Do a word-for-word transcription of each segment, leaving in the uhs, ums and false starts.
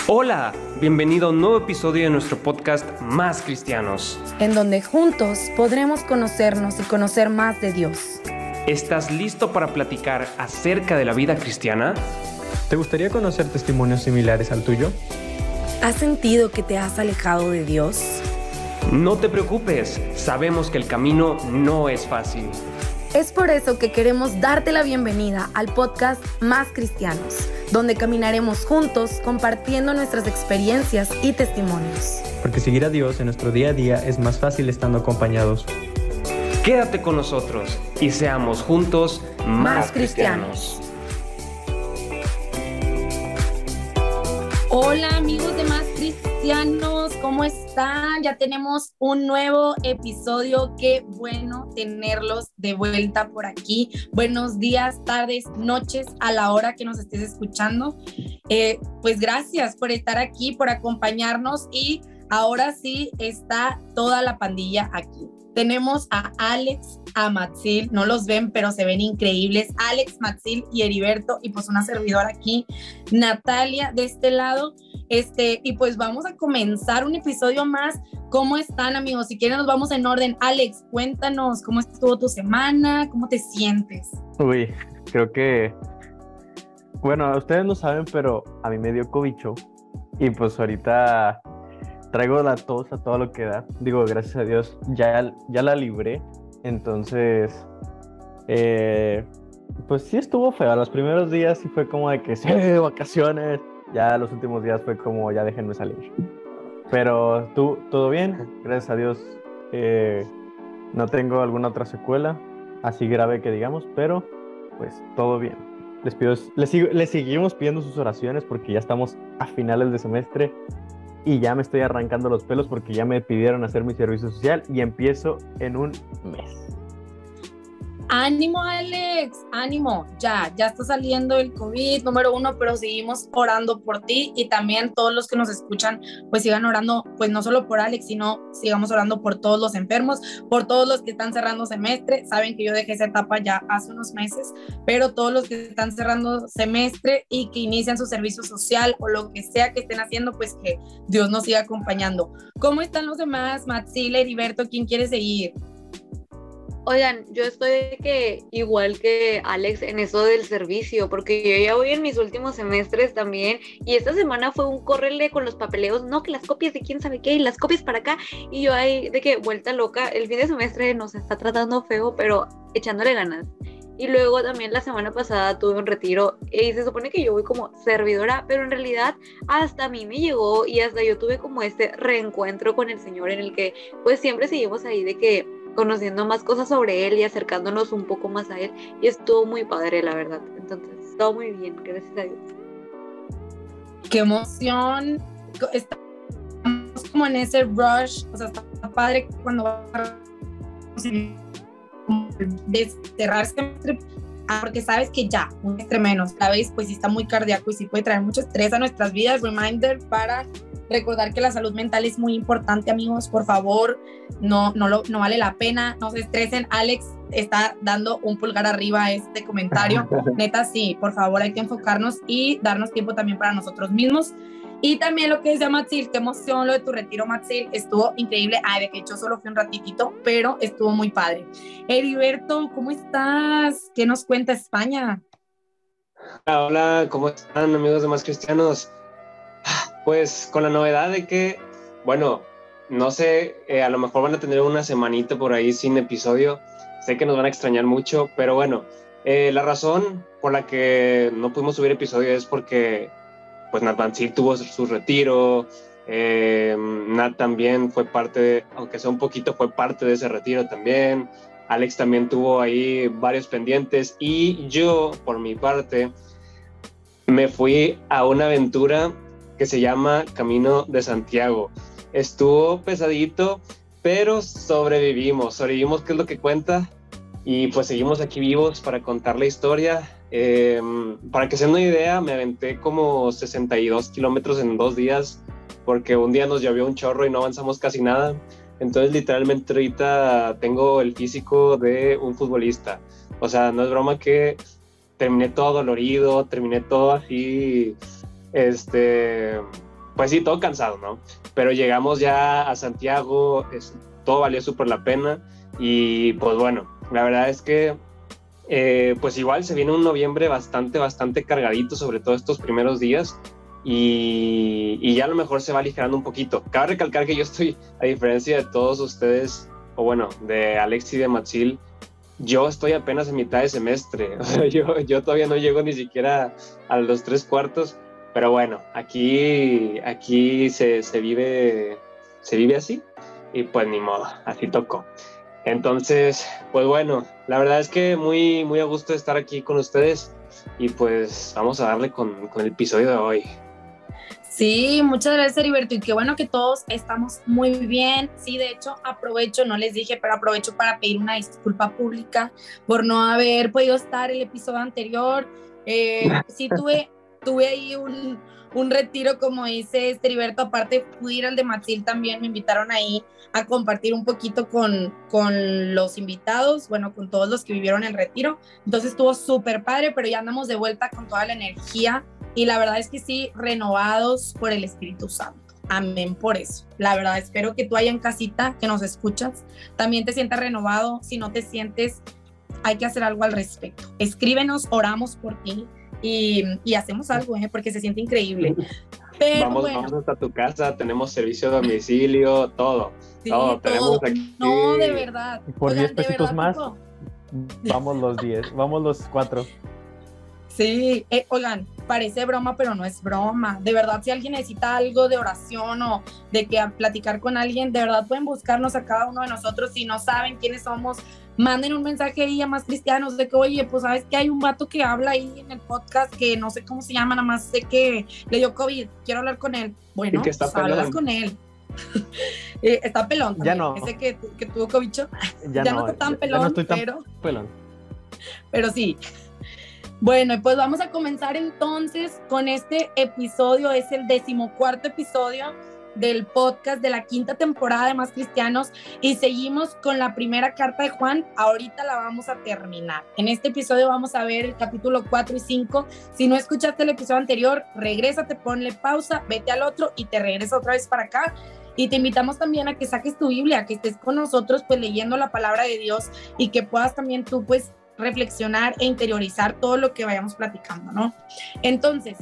Hola, bienvenido a un nuevo episodio de nuestro podcast Más Cristianos, en donde juntos podremos conocernos y conocer más de Dios. ¿Estás listo para platicar acerca de la vida cristiana? ¿Te gustaría conocer testimonios similares al tuyo? ¿Has sentido que te has alejado de Dios? No te preocupes, sabemos que el camino no es fácil. Es por eso que queremos darte la bienvenida al podcast Más Cristianos, donde caminaremos juntos compartiendo nuestras experiencias y testimonios. Porque seguir a Dios en nuestro día a día es más fácil estando acompañados. Quédate con nosotros y seamos juntos más, Más cristianos. Hola amigos de Más Cristianos, ¿cómo están? Ya tenemos un nuevo episodio, qué bueno tenerlos de vuelta por aquí. Buenos días, tardes, noches, a la hora que nos estés escuchando. Eh, pues gracias por estar aquí, por acompañarnos y ahora sí está toda la pandilla aquí. Tenemos a Alex, a Matzil, no los ven, pero se ven increíbles. Alex, Matzil y Heriberto, y pues una servidora aquí, Natalia, de este lado. Este, y pues vamos a comenzar un episodio más. ¿Cómo están, amigos? Si quieren, nos vamos en orden. Alex, cuéntanos, ¿cómo estuvo tu semana? ¿Cómo te sientes? Uy, creo que... Bueno, ustedes no saben, pero a mí me dio cobicho. Y pues ahorita... traigo la tos a todo lo que da. Digo, gracias a Dios, ya, ya la libré. Entonces, eh, pues sí estuvo feo. Los primeros días sí fue como de que sí, vacaciones. Ya los últimos días fue como, ya déjenme salir. Pero tú, todo bien, gracias a Dios. Eh, no tengo alguna otra secuela así grave que digamos, pero pues todo bien. Les, pido, les, sigo, les seguimos pidiendo sus oraciones porque ya estamos a finales de semestre. Y ya me estoy arrancando los pelos porque ya me pidieron hacer mi servicio social y empiezo en un mes. Ánimo, Alex, ánimo, ya, ya está saliendo el COVID número uno, pero seguimos orando por ti y también todos los que nos escuchan, pues sigan orando, pues no solo por Alex, sino sigamos orando por todos los enfermos, por todos los que están cerrando semestre. Saben que yo dejé esa etapa ya hace unos meses, pero todos los que están cerrando semestre y que inician su servicio social o lo que sea que estén haciendo, pues que Dios nos siga acompañando. ¿Cómo están los demás? Matzil, Heriberto, ¿quién quiere seguir? Oigan, yo estoy de que igual que Alex en eso del servicio, porque yo ya voy en mis últimos semestres también, y esta semana fue un córrele con los papeleos, no, que las copias de quién sabe qué, y las copias para acá, y yo ahí de que vuelta loca. El fin de semestre nos está tratando feo, pero echándole ganas. Y luego también la semana pasada tuve un retiro y se supone que yo voy como servidora, pero en realidad hasta a mí me llegó y hasta yo tuve como este reencuentro con el Señor en el que pues siempre seguimos ahí de que conociendo más cosas sobre Él y acercándonos un poco más a Él, y estuvo muy padre, la verdad. Entonces, todo muy bien, gracias a Dios. ¡Qué emoción! Estamos como en ese rush, o sea, está padre cuando va a cerrar semestre, porque sabes que ya, un semestre menos, la vez pues sí está muy cardíaco y sí puede traer mucho estrés a nuestras vidas. Reminder para recordar que la salud mental es muy importante, amigos, por favor, no, no, lo, no vale la pena, no se estresen. Alex está dando un pulgar arriba a este comentario, neta sí, por favor hay que enfocarnos y darnos tiempo también para nosotros mismos. Y también lo que decía Matzil, qué emoción lo de tu retiro, Matzil, estuvo increíble. Ay, de que yo solo fui un ratitito, pero estuvo muy padre. Heriberto, ¿cómo estás? ¿Qué nos cuenta España? Hola, hola, ¿cómo están, amigos de Más Cristianos? Pues con la novedad de que, bueno, no sé, eh, a lo mejor van a tener una semanita por ahí sin episodio. Sé que nos van a extrañar mucho, pero bueno, eh, la razón por la que no pudimos subir episodio es porque pues Nat Matzil tuvo su retiro, eh, Nat también fue parte, de, aunque sea un poquito, fue parte de ese retiro también. Alex también tuvo ahí varios pendientes y yo, por mi parte, me fui a una aventura que se llama Camino de Santiago. Estuvo pesadito, pero sobrevivimos, sobrevivimos, que es lo que cuenta, y pues seguimos aquí vivos para contar la historia. Eh, para que se den una idea, me aventé como sesenta y dos kilómetros en dos días, porque un día nos llovió un chorro y no avanzamos casi nada. Entonces literalmente ahorita tengo el físico de un futbolista. O sea, no es broma que terminé todo dolorido, terminé todo así, este, pues sí, todo cansado, ¿no? Pero llegamos ya a Santiago, es, todo valió súper la pena y pues bueno, la verdad es que eh, pues igual se viene un noviembre bastante, bastante cargadito, sobre todo estos primeros días y, y ya a lo mejor se va aligerando un poquito. Cabe recalcar que yo estoy, a diferencia de todos ustedes, o bueno, de Alex y de Matzil, yo estoy apenas en mitad de semestre, o sea, yo, yo todavía no llego ni siquiera a los tres cuartos, pero bueno, aquí, aquí se, se, vive, se vive así y pues ni modo, así tocó. Entonces, pues bueno, la verdad es que muy, muy a gusto de estar aquí con ustedes y pues vamos a darle con, con el episodio de hoy. Sí, muchas gracias, Heriberto, y qué bueno que todos estamos muy bien. Sí, de hecho, aprovecho, no les dije, pero aprovecho para pedir una disculpa pública por no haber podido estar el episodio anterior. Eh, sí, tuve, tuve ahí un, un retiro, como dice Heriberto, aparte pude ir al de Matzil también, me invitaron ahí a compartir un poquito con, con los invitados, bueno, con todos los que vivieron el retiro. Entonces estuvo súper padre, pero ya andamos de vuelta con toda la energía. Y la verdad es que sí, renovados por el Espíritu Santo. Amén por eso. La verdad, espero que tú allá en casita, que nos escuchas, también te sientas renovado. Si no te sientes, hay que hacer algo al respecto. Escríbenos, oramos por ti y, y hacemos algo, ¿eh? Porque se siente increíble. Pero vamos, bueno. vamos hasta tu casa, tenemos servicio de domicilio, todo. Sí, todo, todo. Tenemos aquí. No, de verdad. Y por diez pesitos más, tipo... vamos los diez, vamos los cuatro. Sí, eh, oigan, parece broma, pero no es broma. De verdad, si alguien necesita algo de oración o de que a platicar con alguien, de verdad pueden buscarnos a cada uno de nosotros. Si no saben quiénes somos, manden un mensaje ahí a Más Cristianos de que, oye, pues sabes que hay un vato que habla ahí en el podcast que no sé cómo se llama, nada más sé que le dio COVID, quiero hablar con él. Bueno, pues hablas con él. eh, está pelón también. Ya no. Ese que, que tuvo COVID, ya, ya no, no está tan ya, pelón, ya no estoy tan pero, pelón. pero sí. Bueno, pues vamos a comenzar entonces con este episodio, es el decimocuarto episodio del podcast de la quinta temporada de Más Cristianos y seguimos con la primera carta de Juan, ahorita la vamos a terminar. En este episodio vamos a ver el capítulo cuatro y cinco, si no escuchaste el episodio anterior, regrésate, ponle pausa, vete al otro y te regresa otra vez para acá. Y te invitamos también a que saques tu Biblia, que estés con nosotros pues leyendo la palabra de Dios y que puedas también tú pues reflexionar e interiorizar todo lo que vayamos platicando, ¿no? Entonces,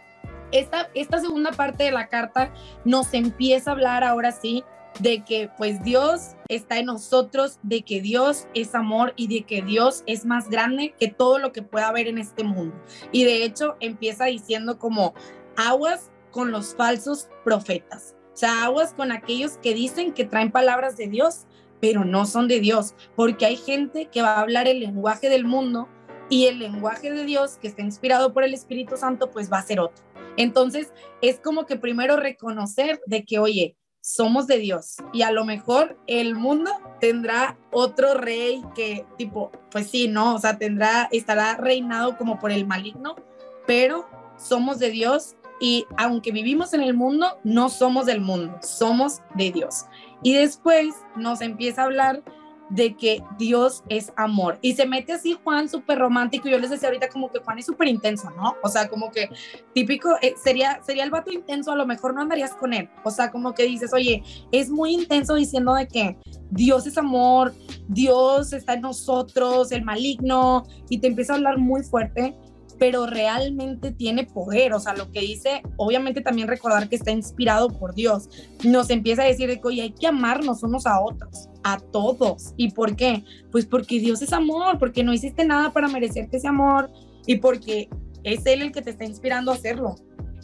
esta, esta segunda parte de la carta nos empieza a hablar ahora sí de que pues Dios está en nosotros, de que Dios es amor y de que Dios es más grande que todo lo que pueda haber en este mundo. Y de hecho empieza diciendo como aguas con los falsos profetas, o sea, aguas con aquellos que dicen que traen palabras de Dios, pero no son de Dios, porque hay gente que va a hablar el lenguaje del mundo y el lenguaje de Dios que está inspirado por el Espíritu Santo pues va a ser otro. Entonces es como que primero reconocer de que oye, somos de Dios y a lo mejor el mundo tendrá otro rey que tipo, pues sí, no, o sea, tendrá, estará reinado como por el maligno, pero somos de Dios y aunque vivimos en el mundo, no somos del mundo, somos de Dios. Y después nos empieza a hablar de que Dios es amor. Y se mete así Juan súper romántico. Yo les decía ahorita como que Juan es súper intenso, ¿no? O sea, como que típico, eh, sería, sería el vato intenso, a lo mejor no andarías con él. O sea, como que dices, oye, es muy intenso diciendo de que Dios es amor, Dios está en nosotros, el maligno, y te empieza a hablar muy fuerte, pero realmente tiene poder. O sea, lo que dice, obviamente también recordar que está inspirado por Dios. Nos empieza a decir de que, oye, hay que amarnos unos a otros, a todos. ¿Y por qué? Pues porque Dios es amor, porque no hiciste nada para merecerte ese amor y porque es Él el que te está inspirando a hacerlo.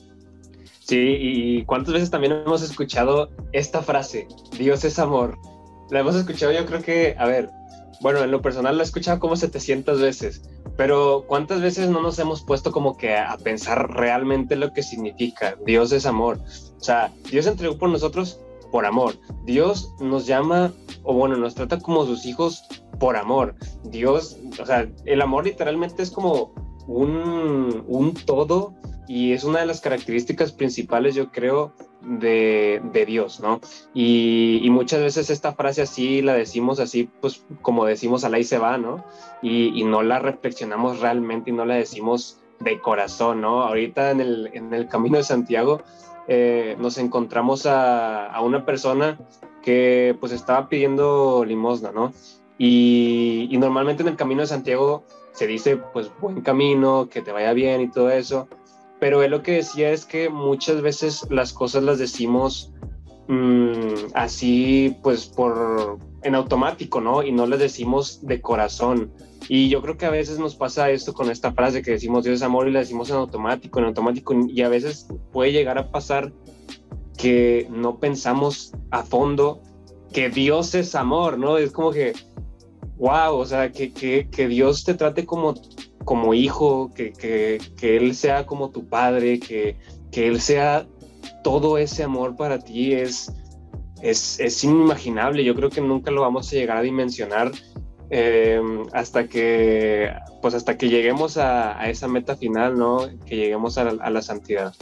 Sí, y cuántas veces también hemos escuchado esta frase, Dios es amor. La hemos escuchado yo creo que, a ver, bueno, en lo personal la he escuchado como setecientas veces, pero ¿cuántas veces no nos hemos puesto como que a pensar realmente lo que significa? Dios es amor. O sea, Dios se entregó por nosotros por amor. Dios nos llama, o bueno, nos trata como sus hijos por amor. Dios, o sea, el amor literalmente es como un, un todo y es una de las características principales, yo creo, de, de Dios, ¿no? Y, y muchas veces esta frase así la decimos así, pues como decimos al ahí se va, ¿no? Y, y no la reflexionamos realmente y no la decimos de corazón, ¿no? Ahorita en el, en el Camino de Santiago, eh, nos encontramos a, a una persona que pues estaba pidiendo limosna, ¿no? Y, y normalmente en el Camino de Santiago se dice pues buen camino, que te vaya bien y todo eso, pero él lo que decía es que muchas veces las cosas las decimos mmm, así pues por en automático, ¿no? Y no las decimos de corazón. Y yo creo que a veces nos pasa esto con esta frase que decimos Dios es amor y la decimos en automático, en automático, y a veces puede llegar a pasar que no pensamos a fondo que Dios es amor, ¿no? Es como que, wow, o sea, que, que, que Dios te trate como, como hijo, que, que, que Él sea como tu padre, que, que Él sea todo ese amor para ti, es, es, es inimaginable. Yo creo que nunca lo vamos a llegar a dimensionar eh, hasta que, pues hasta que lleguemos a, a esa meta final, ¿no? Que lleguemos a la, a la santidad.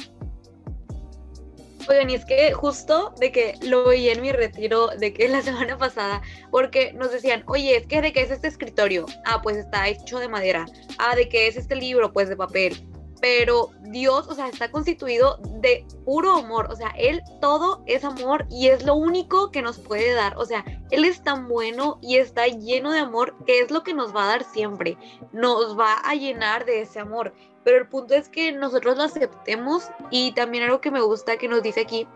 Oigan, y es que justo de que lo veía en mi retiro, de que la semana pasada, porque nos decían, oye, es que de qué es este escritorio, ah, pues está hecho de madera, ah, de qué es este libro, pues de papel, pero Dios, o sea, está constituido de puro amor, o sea, Él todo es amor y es lo único que nos puede dar, o sea, Él es tan bueno y está lleno de amor que es lo que nos va a dar siempre, nos va a llenar de ese amor. Pero el punto es que nosotros lo aceptemos, y también algo que me gusta que nos dice aquí,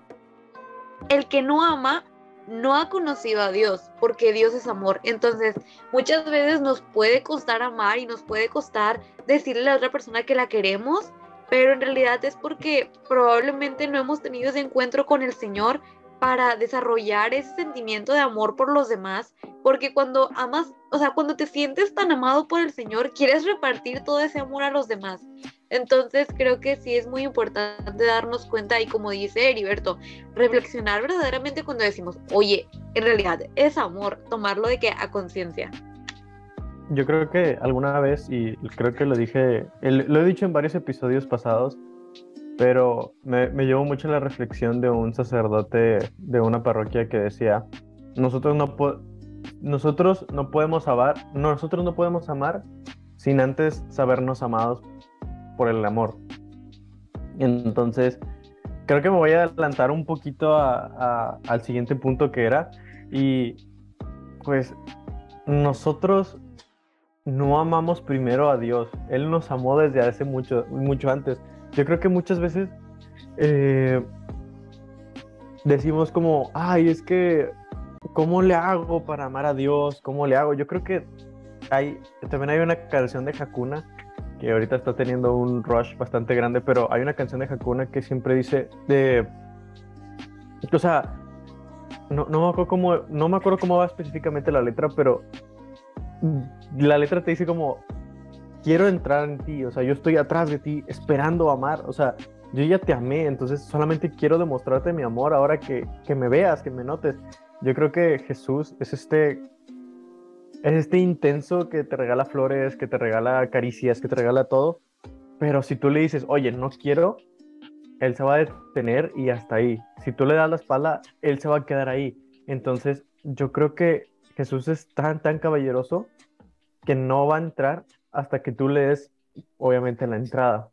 el que no ama no ha conocido a Dios, porque Dios es amor. Entonces muchas veces nos puede costar amar y nos puede costar decirle a la otra persona que la queremos, pero en realidad es porque probablemente no hemos tenido ese encuentro con el Señor para desarrollar ese sentimiento de amor por los demás, porque cuando amas, o sea, cuando te sientes tan amado por el Señor, quieres repartir todo ese amor a los demás. Entonces creo que sí es muy importante darnos cuenta y, como dice Heriberto, reflexionar verdaderamente cuando decimos, oye, en realidad es amor, tomarlo de que a conciencia. Yo creo que alguna vez, y creo que lo dije, lo he dicho en varios episodios pasados, pero me, me llevó mucho la reflexión de un sacerdote de una parroquia que decía, nosotros no, po- nosotros no podemos amar, no, nosotros no podemos amar sin antes sabernos amados por el amor. Entonces, creo que me voy a adelantar un poquito a, a, al siguiente punto que era, y pues nosotros no amamos primero a Dios, Él nos amó desde hace mucho, mucho antes. Yo creo que muchas veces eh, decimos como, ay, es que, ¿cómo le hago para amar a Dios? ¿Cómo le hago? Yo creo que hay, también hay una canción de Hakuna, que ahorita está teniendo un rush bastante grande, pero hay una canción de Hakuna que siempre dice, de, o sea, no, no, me acuerdo cómo, no me acuerdo cómo va específicamente la letra, pero la letra te dice como, quiero entrar en ti, o sea, yo estoy atrás de ti esperando amar, o sea, yo ya te amé, entonces solamente quiero demostrarte mi amor ahora que, que me veas, que me notes. Yo creo que Jesús es este, es este intenso que te regala flores, que te regala caricias, que te regala todo, pero si tú le dices, oye, no quiero, Él se va a detener y hasta ahí. Si tú le das la espalda, Él se va a quedar ahí. Entonces, yo creo que Jesús es tan, tan caballeroso que no va a entrar hasta que tú le des, obviamente, la entrada.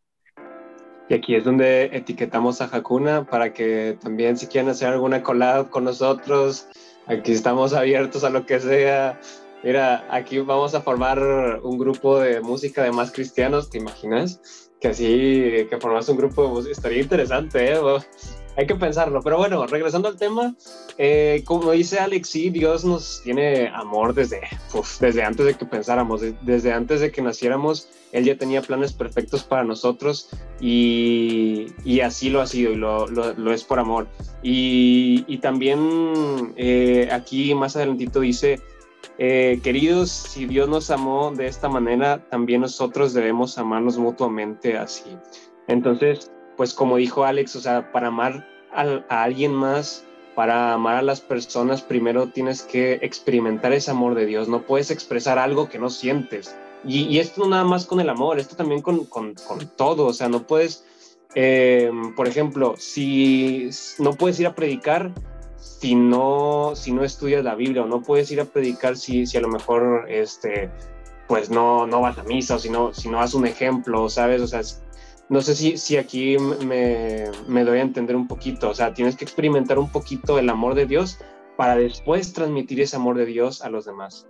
Y aquí es donde etiquetamos a Hakuna para que también, si quieren hacer alguna collab con nosotros, aquí estamos abiertos a lo que sea. Mira, aquí vamos a formar un grupo de música de más cristianos, ¿te imaginas? Que así, que formas un grupo de música, estaría interesante, ¿eh? Hay que pensarlo, pero bueno, regresando al tema, eh, como dice Alex, sí, Dios nos tiene amor desde, uf, desde antes de que pensáramos, de, desde antes de que naciéramos, Él ya tenía planes perfectos para nosotros y, y así lo ha sido y lo, lo, lo es por amor. Y, y también eh, aquí más adelantito dice, eh, queridos, si Dios nos amó de esta manera, también nosotros debemos amarnos mutuamente así. Entonces, pues como dijo Alex, o sea, para amar a, a alguien más, para amar a las personas, primero tienes que experimentar ese amor de Dios. No puedes expresar algo que no sientes. Y, y esto no nada más con el amor, esto también con, con, con todo. O sea, no puedes, eh, por ejemplo, si no puedes ir a predicar si no, si no estudias la Biblia, o no puedes ir a predicar si, si a lo mejor este, pues no, no vas a misa, o si no, si no das un ejemplo, ¿sabes? O sea, no sé si, si aquí me, me doy a entender un poquito, o sea, tienes que experimentar un poquito el amor de Dios para después transmitir ese amor de Dios a los demás.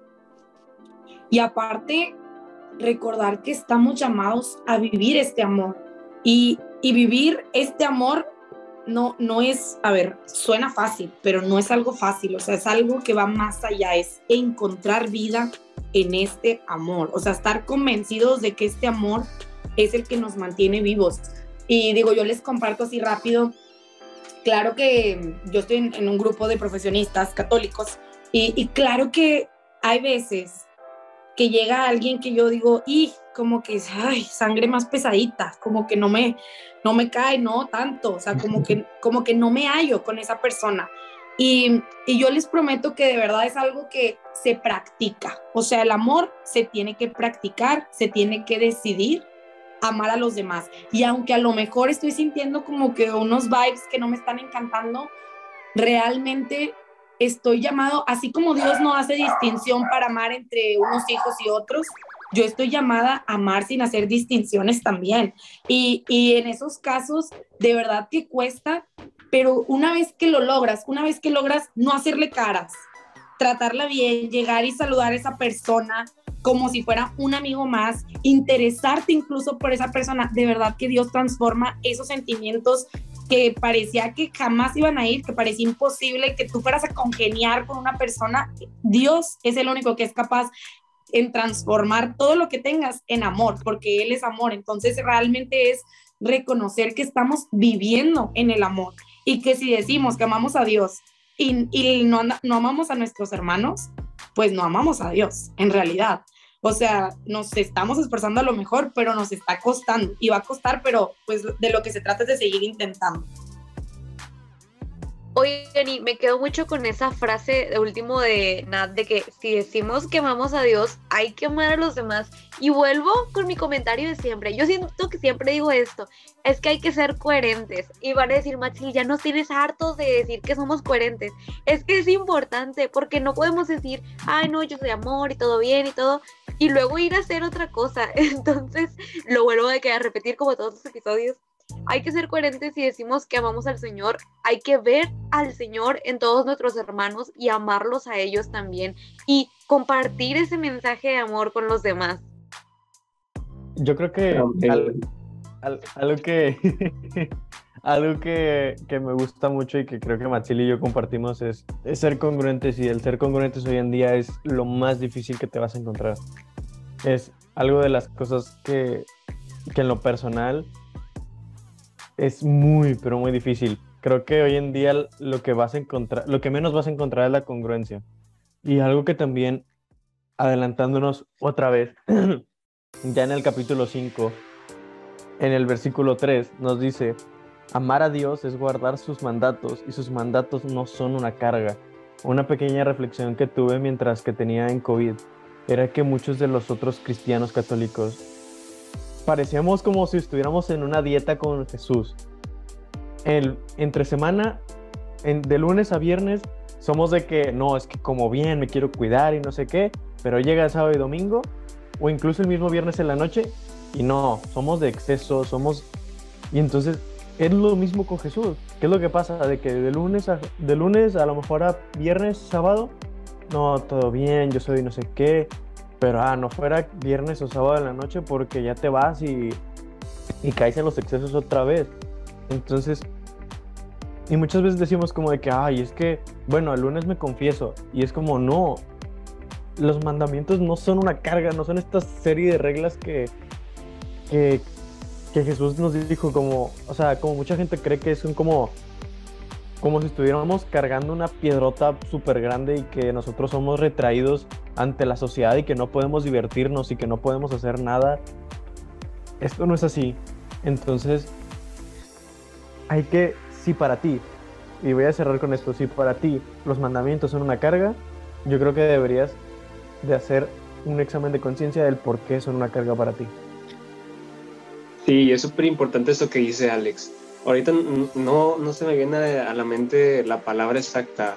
Y aparte, recordar que estamos llamados a vivir este amor. Y, y vivir este amor no, no es, a ver, suena fácil, pero no es algo fácil. O sea, es algo que va más allá, es encontrar vida en este amor. O sea, estar convencidos de que este amor es el que nos mantiene vivos. Y digo, yo les comparto así rápido. Claro que yo estoy en, en un grupo de profesionistas católicos y, y claro que hay veces que llega alguien que yo digo, y como que, ay, sangre más pesadita, como que no me, no me cae, no tanto, o sea, como que, como que no me hallo con esa persona. Y, y yo les prometo que de verdad es algo que se practica, o sea, el amor se tiene que practicar, se tiene que decidir amar a los demás. Y aunque a lo mejor estoy sintiendo como que unos vibes que no me están encantando, realmente estoy llamado, así como Dios no hace distinción para amar entre unos hijos y otros, yo estoy llamada a amar sin hacer distinciones también. Y, y en esos casos, de verdad que cuesta, pero una vez que lo logras, una vez que logras no hacerle caras, tratarla bien, llegar y saludar a esa persona como si fuera un amigo más, interesarte incluso por esa persona, de verdad que Dios transforma esos sentimientos que parecía que jamás iban a ir, que parecía imposible que tú fueras a congeniar con una persona. Dios es el único que es capaz en transformar todo lo que tengas en amor, porque Él es amor. Entonces realmente es reconocer que estamos viviendo en el amor y que si decimos que amamos a Dios y, y no, no amamos a nuestros hermanos, pues no amamos a Dios en realidad. O sea, nos estamos esforzando a lo mejor, pero nos está costando y va a costar, pero pues de lo que se trata es de seguir intentando. Oye, Jenny, me quedo mucho con esa frase de último de Nat, de que si decimos que amamos a Dios, hay que amar a los demás. Y vuelvo con mi comentario de siempre. Yo siento que siempre digo esto, es que hay que ser coherentes. Y van a decir, Maxi, ya nos tienes hartos de decir que somos coherentes. Es que es importante, porque no podemos decir, ay, no, yo soy amor y todo bien y todo, y luego ir a hacer otra cosa. Entonces, lo vuelvo a, que a repetir como todos los episodios. Hay que ser coherentes y decimos que amamos al Señor, hay que ver al Señor en todos nuestros hermanos y amarlos a ellos también y compartir ese mensaje de amor con los demás. Yo creo que Okay. al, al, algo que algo que, que me gusta mucho y que creo que Matzili y yo compartimos es, es ser congruentes, y el ser congruentes hoy en día es lo más difícil que te vas a encontrar. Es algo de las cosas que, que en lo personal es muy, pero muy difícil. Creo que hoy en día lo que vas a encontrar, lo que menos vas a encontrar es la congruencia. Y algo que también, adelantándonos otra vez, ya en el capítulo cinco, en el versículo tres, nos dice: amar a Dios es guardar sus mandatos, y sus mandatos no son una carga. Una pequeña reflexión que tuve mientras que tenía en COVID era que muchos de los otros cristianos católicos parecíamos como si estuviéramos en una dieta con Jesús. El, entre semana, en, de lunes a viernes, somos de que no, es que como bien, me quiero cuidar y no sé qué, pero llega el sábado y domingo, o incluso el mismo viernes en la noche, y no, somos de exceso, somos... Y entonces es lo mismo con Jesús. ¿Qué es lo que pasa? De que de lunes a, de lunes a lo mejor a viernes, sábado, no, todo bien, yo soy no sé qué, pero ah, no fuera viernes o sábado en la noche porque ya te vas y, y caes en los excesos otra vez. Entonces, y muchas veces decimos como de que, ay, es que, bueno, el lunes me confieso, y es como, no, los mandamientos no son una carga, no son esta serie de reglas que, que, que Jesús nos dijo, como, o sea, como mucha gente cree que son como, como si estuviéramos cargando una piedrota súper grande y que nosotros somos retraídos ante la sociedad y que no podemos divertirnos y que no podemos hacer nada. Esto no es así. Entonces, hay que, si para ti, y voy a cerrar con esto, si para ti los mandamientos son una carga, yo creo que deberías de hacer un examen de conciencia del por qué son una carga para ti. Sí, es súper importante esto que dice Alex. Ahorita no, no se me viene a la mente la palabra exacta,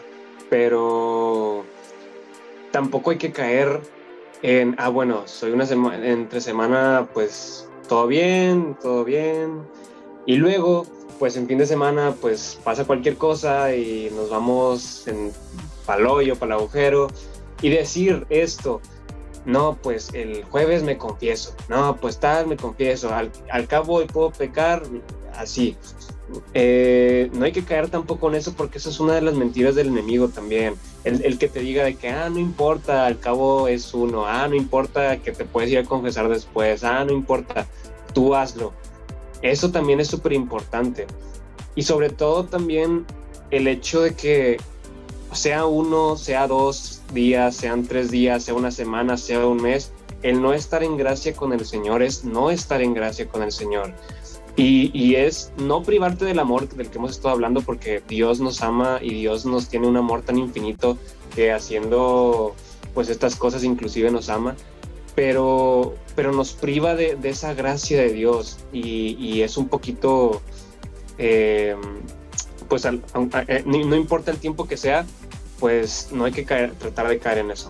pero tampoco hay que caer en, ah, bueno, soy una semana, entre semana, pues todo bien, todo bien. Y luego, pues en fin de semana, pues pasa cualquier cosa y nos vamos en pa'l hoyo, pa'l agujero. Y decir esto, no, pues el jueves me confieso, no, pues tal, me confieso, al, al cabo hoy puedo pecar, así. Eh, no hay que caer tampoco en eso, porque eso es una de las mentiras del enemigo también. El, el que te diga de que, ah, no importa, al cabo es uno, ah, no importa que te puedes ir a confesar después, ah, no importa, tú hazlo. Eso también es súper importante. Y sobre todo también el hecho de que sea uno, sea dos días, sean tres días, sea una semana, sea un mes, el no estar en gracia con el Señor es no estar en gracia con el Señor. Y, y es no privarte del amor del que hemos estado hablando, porque Dios nos ama y Dios nos tiene un amor tan infinito que haciendo pues estas cosas inclusive nos ama, pero, pero nos priva de, de esa gracia de Dios y, y es un poquito, eh, pues al, eh, no, no importa el tiempo que sea, pues no hay que caer, tratar de caer en eso.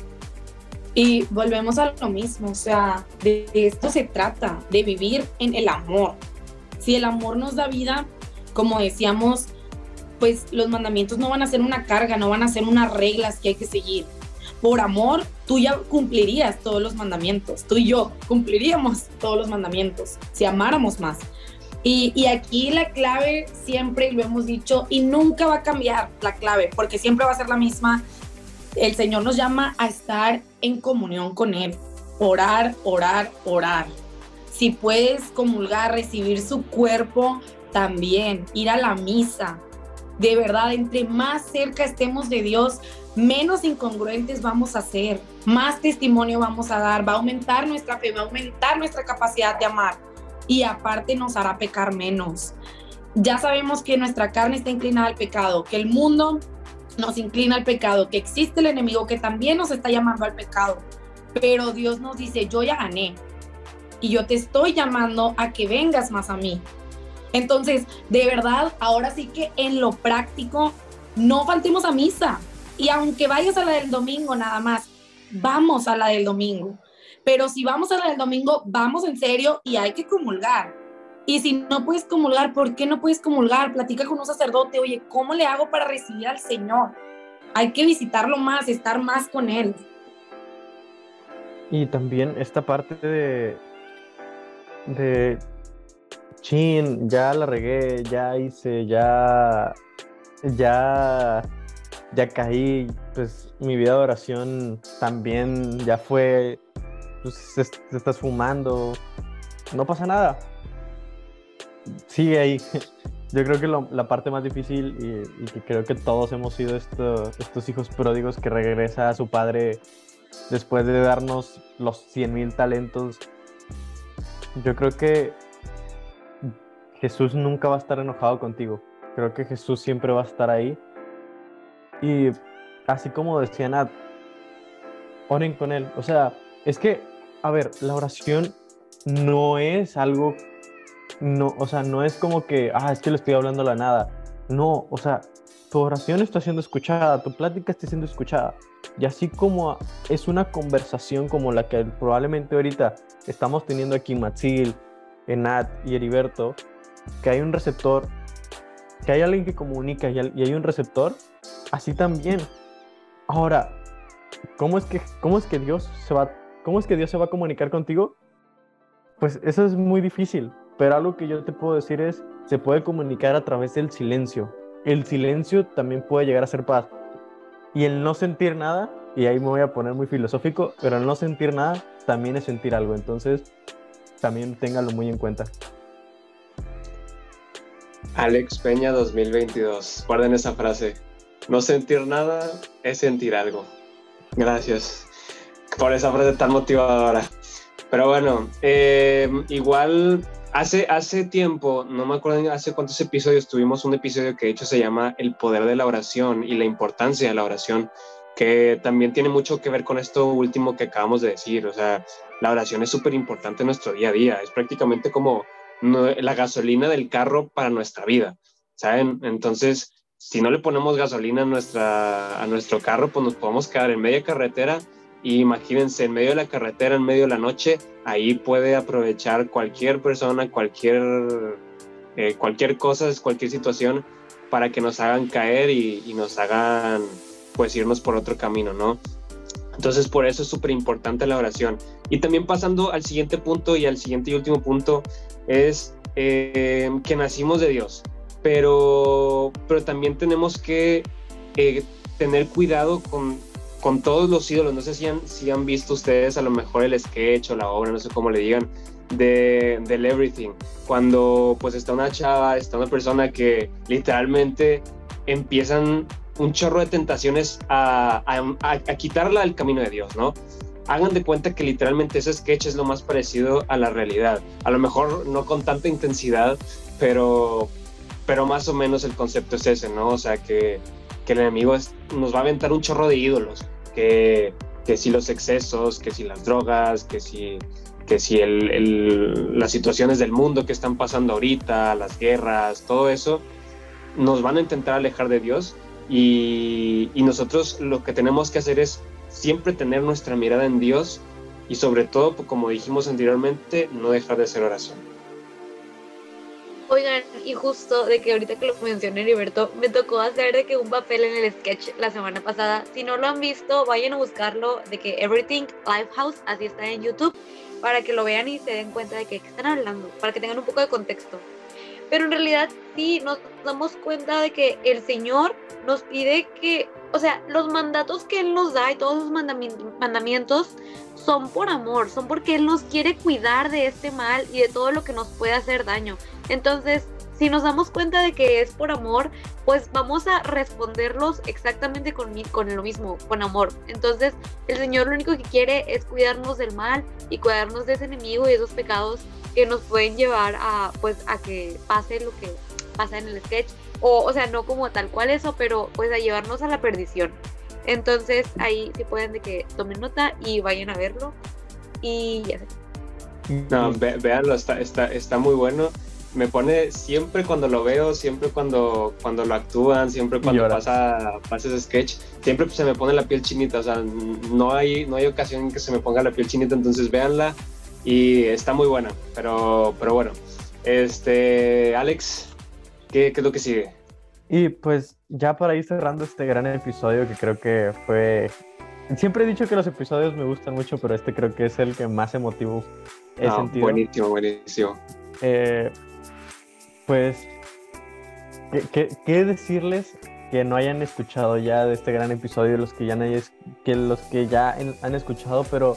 Y volvemos a lo mismo, o sea, de esto se trata, de vivir en el amor. Si el amor nos da vida, como decíamos, pues los mandamientos no van a ser una carga, no van a ser unas reglas que hay que seguir. Por amor, tú ya cumplirías todos los mandamientos, tú y yo cumpliríamos todos los mandamientos, si amáramos más. Y, y aquí la clave siempre, lo hemos dicho, y nunca va a cambiar la clave, porque siempre va a ser la misma. El Señor nos llama a estar en comunión con Él, orar, orar, orar. Si puedes comulgar, recibir su cuerpo, también ir a la misa. De verdad, entre más cerca estemos de Dios, menos incongruentes vamos a ser, más testimonio vamos a dar, va a aumentar nuestra fe, va a aumentar nuestra capacidad de amar y aparte nos hará pecar menos. Ya sabemos que nuestra carne está inclinada al pecado, que el mundo nos inclina al pecado, que existe el enemigo que también nos está llamando al pecado, pero Dios nos dice, yo ya gané y yo te estoy llamando a que vengas más a mí. Entonces, de verdad, ahora sí que en lo práctico, no faltemos a misa, y aunque vayas a la del domingo nada más, vamos a la del domingo, pero si vamos a la del domingo, vamos en serio y hay que comulgar. Y si no puedes comulgar, ¿por qué no puedes comulgar? Platica con un sacerdote, oye, ¿cómo le hago para recibir al Señor? Hay que visitarlo más, estar más con Él. Y también esta parte de, de, chin, ya la regué, ya hice, ya, ya, ya caí, pues mi vida de oración también ya fue, pues te estás fumando, no pasa nada. Sigue ahí. Yo creo que lo, la parte más difícil y, y que creo que todos hemos sido esto, estos hijos pródigos que regresa a su padre después de darnos los cien mil talentos. Yo creo que Jesús nunca va a estar enojado contigo. Creo que Jesús siempre va a estar ahí. Y así como decía Nat, oren con Él. O sea, es que, a ver, la oración no es algo... No, o sea, no es como que, ah, es que le estoy hablando a la nada. No, o sea, tu oración está siendo escuchada, tu plática está siendo escuchada. Y así como es una conversación como la que probablemente ahorita estamos teniendo aquí Matzil, Enat y Heriberto, que hay un receptor, que hay alguien que comunica y hay un receptor, así también. Ahora, ¿cómo es que, cómo es que Dios se va, cómo es que Dios se va a comunicar contigo? Pues eso es muy difícil. Pero algo que yo te puedo decir es, se puede comunicar a través del silencio. El silencio también puede llegar a ser paz. Y el no sentir nada, y ahí me voy a poner muy filosófico, pero el no sentir nada también es sentir algo. Entonces, también téngalo muy en cuenta. Alex Peña dos mil veintidós. Guarden esa frase. No sentir nada es sentir algo. Gracias por esa frase tan motivadora. Pero bueno, eh, igual... Hace, hace tiempo, no me acuerdo hace cuántos episodios, tuvimos un episodio que de hecho se llama El poder de la oración y la importancia de la oración, que también tiene mucho que ver con esto último que acabamos de decir. O sea, la oración es súper importante en nuestro día a día, es prácticamente como la gasolina del carro para nuestra vida, ¿saben? Entonces, si no le ponemos gasolina a, nuestra, a nuestro carro, pues nos podemos quedar en media carretera Y imagínense, en medio de la carretera, en medio de la noche, ahí puede aprovechar cualquier persona, cualquier, eh, cualquier cosa, cualquier situación, para que nos hagan caer y, y nos hagan, pues, irnos por otro camino, ¿no? Entonces, por eso es súper importante la oración. Y también pasando al siguiente punto y al siguiente y último punto, es eh, que nacimos de Dios, pero, pero también tenemos que eh, tener cuidado con con todos los ídolos. No sé si han, si han visto ustedes a lo mejor el sketch o la obra, no sé cómo le digan, de, del Everything, cuando pues está una chava, está una persona que literalmente empiezan un chorro de tentaciones a, a, a, a quitarla del camino de Dios, ¿no? Hagan de cuenta que literalmente ese sketch es lo más parecido a la realidad, a lo mejor no con tanta intensidad, pero, pero más o menos el concepto es ese, ¿no? O sea, que, que el enemigo es, nos va a aventar un chorro de ídolos, que, que si los excesos, que si las drogas, que si, que si el, el, las situaciones del mundo que están pasando ahorita, las guerras, todo eso, nos van a intentar alejar de Dios, y, y nosotros lo que tenemos que hacer es siempre tener nuestra mirada en Dios, y sobre todo, como dijimos anteriormente, no dejar de hacer oración. Oigan, y justo de que ahorita que lo mencioné, Heriberto, me tocó hacer de que un papel en el sketch la semana pasada. Si no lo han visto, vayan a buscarlo, de que Everything Lifehouse, así está en YouTube, para que lo vean y se den cuenta de que ¿qué están hablando? Para que tengan un poco de contexto. Pero en realidad sí nos damos cuenta de que el Señor nos pide que, o sea, los mandatos que Él nos da y todos los mandami- mandamientos son por amor, son porque Él nos quiere cuidar de este mal y de todo lo que nos puede hacer daño. Entonces, si nos damos cuenta de que es por amor, pues vamos a responderlos exactamente con, con lo mismo, con amor. Entonces, el Señor lo único que quiere es cuidarnos del mal y cuidarnos de ese enemigo y de esos pecados que nos pueden llevar a, pues, a que pase lo que pasa en el sketch. O, o sea, no como tal cual eso, pero pues a llevarnos a la perdición. Entonces, ahí sí pueden de que tomen nota y vayan a verlo. Y ya sé. No, ve, véanlo, está, está, está muy bueno. Me pone siempre cuando lo veo, siempre cuando, cuando lo actúan, siempre cuando pasa, pasa ese sketch, siempre se me pone la piel chinita. O sea, no hay, no hay ocasión en que se me ponga la piel chinita, entonces véanla y está muy buena. Pero, pero bueno, este, Alex, ¿qué, qué es lo que sigue? Y pues ya para ir cerrando este gran episodio, que creo que fue... Siempre he dicho que los episodios me gustan mucho, pero este creo que es el que más emotivo he no, sentido. Buenísimo, buenísimo. Eh, pues, ¿qué, qué, ¿qué decirles que no hayan escuchado ya de este gran episodio, los que ya, no hayas, que los que ya en, han escuchado? Pero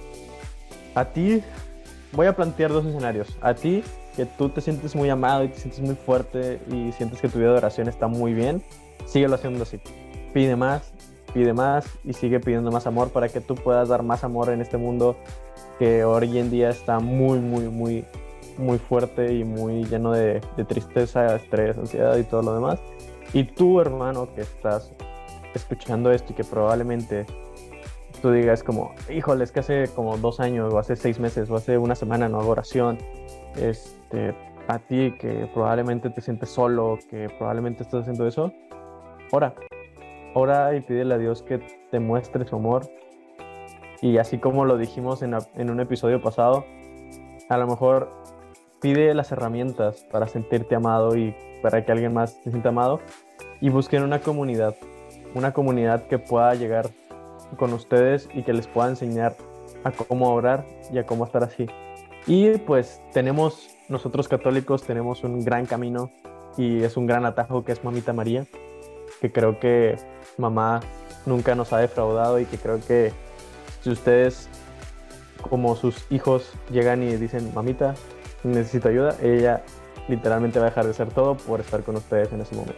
a ti voy a plantear dos escenarios. A ti, que tú te sientes muy amado y te sientes muy fuerte y sientes que tu vida de oración está muy bien, síguelo haciendo así. Pide más, pide más y sigue pidiendo más amor para que tú puedas dar más amor en este mundo que hoy en día está muy, muy, muy, muy fuerte y muy lleno de, de tristeza, estrés, ansiedad y todo lo demás. Y tú, hermano, que estás escuchando esto y que probablemente tú digas como, híjole, es que hace como dos años o hace seis meses o hace una semana no hago oración. Este, a ti que probablemente te sientes solo, que probablemente estás haciendo eso, ora. Ora y pídele a Dios que te muestre su amor. Y así como lo dijimos en, en un episodio pasado, a lo mejor pide las herramientas para sentirte amado y para que alguien más te sienta amado. Y busquen una comunidad, una comunidad que pueda llegar con ustedes y que les pueda enseñar a cómo orar y a cómo estar así. Y pues tenemos, nosotros católicos tenemos un gran camino y es un gran atajo que es Mamita María, que creo que mamá nunca nos ha defraudado y que creo que si ustedes como sus hijos llegan y dicen, mamita, necesito ayuda, ella literalmente va a dejar de hacer todo por estar con ustedes en ese momento.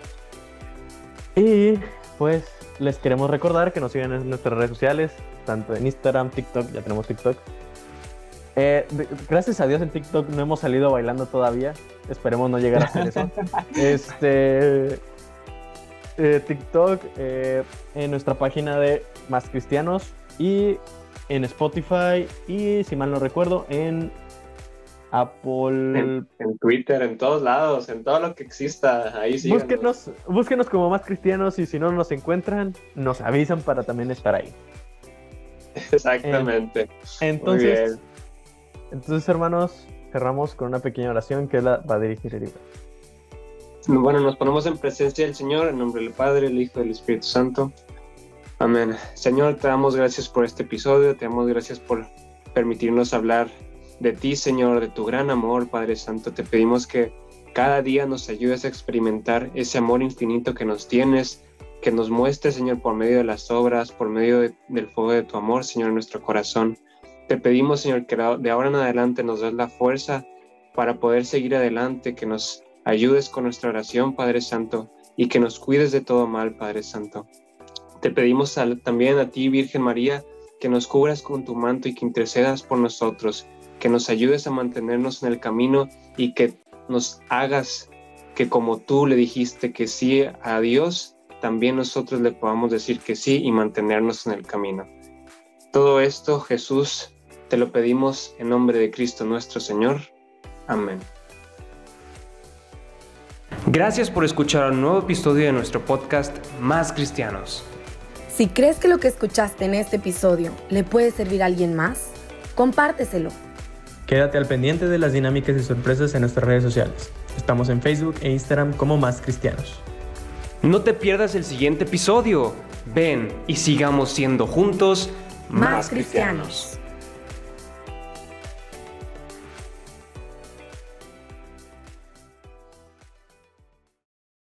Y pues les queremos recordar que nos sigan en nuestras redes sociales, tanto en Instagram, TikTok, ya tenemos TikTok. Eh, de, gracias a Dios en TikTok no hemos salido bailando todavía, esperemos no llegar a hacer eso. este... Eh, TikTok, eh, en nuestra página de Más Cristianos y en Spotify y, si mal no recuerdo, en Apple... En, en Twitter, en todos lados, en todo lo que exista, ahí sí. Búsquenos, búsquenos como Más Cristianos y si no nos encuentran, nos avisan para también estar ahí. Exactamente. Entonces, entonces, hermanos, cerramos con una pequeña oración que la va a dirigir Heriberto. Bueno, nos ponemos en presencia del Señor, en nombre del Padre, el Hijo y del Espíritu Santo. Amén. Señor, te damos gracias por este episodio, te damos gracias por permitirnos hablar de ti, Señor, de tu gran amor, Padre Santo. Te pedimos que cada día nos ayudes a experimentar ese amor infinito que nos tienes, que nos muestres, Señor, por medio de las obras, por medio de, del fuego de tu amor, Señor, en nuestro corazón. Te pedimos, Señor, que de ahora en adelante nos des la fuerza para poder seguir adelante, que nos ayudes con nuestra oración, Padre Santo, y que nos cuides de todo mal, Padre Santo. Te pedimos a, también a ti, Virgen María, que nos cubras con tu manto y que intercedas por nosotros, que nos ayudes a mantenernos en el camino y que nos hagas que como tú le dijiste que sí a Dios, también nosotros le podamos decir que sí y mantenernos en el camino. Todo esto, Jesús, te lo pedimos en nombre de Cristo nuestro Señor. Amén. Gracias por escuchar un nuevo episodio de nuestro podcast Más Cristianos. Si crees que lo que escuchaste en este episodio le puede servir a alguien más, compárteselo. Quédate al pendiente de las dinámicas y sorpresas en nuestras redes sociales. Estamos en Facebook e Instagram como Más Cristianos. No te pierdas el siguiente episodio. Ven y sigamos siendo juntos Más, Más cristianos. cristianos.